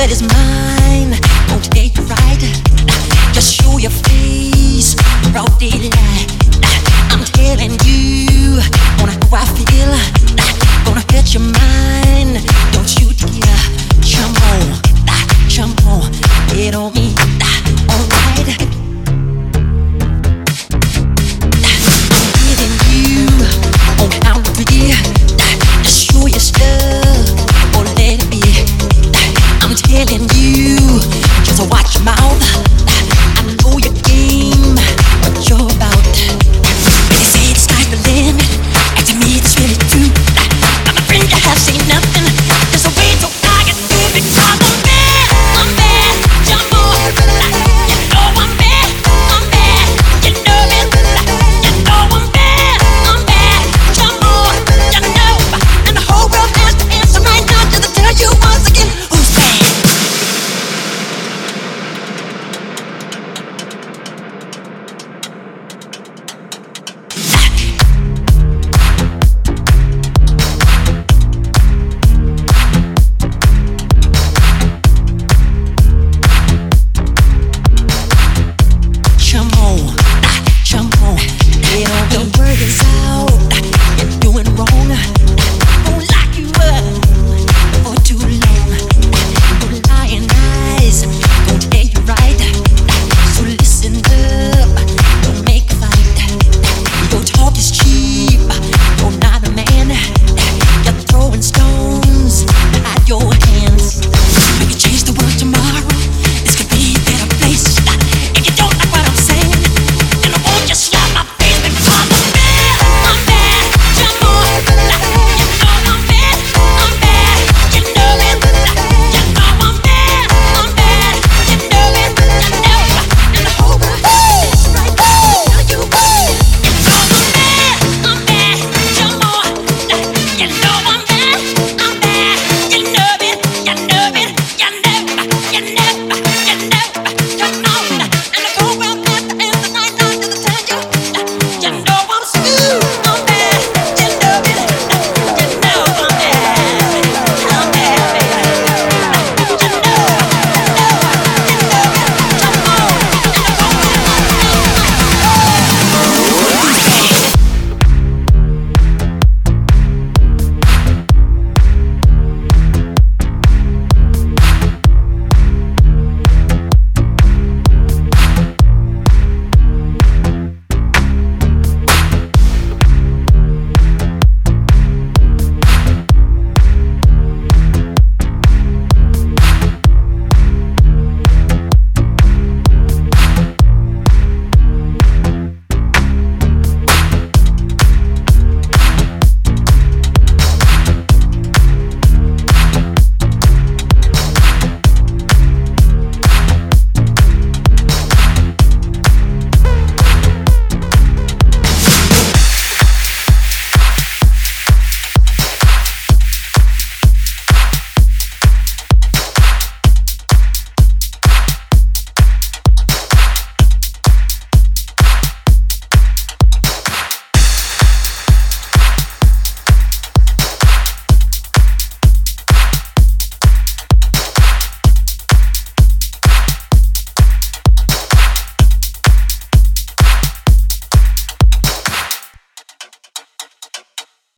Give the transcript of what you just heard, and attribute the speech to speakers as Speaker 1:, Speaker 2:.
Speaker 1: word is mine. Won't take you right. Just show your face, broad daylight. I'm telling you, wanna how I feel. Gonna hurt your mind. Don't you dare. Jump on, get on me. Alright. I'm giving you on count of three. Just show your stuff or let it be. I'm telling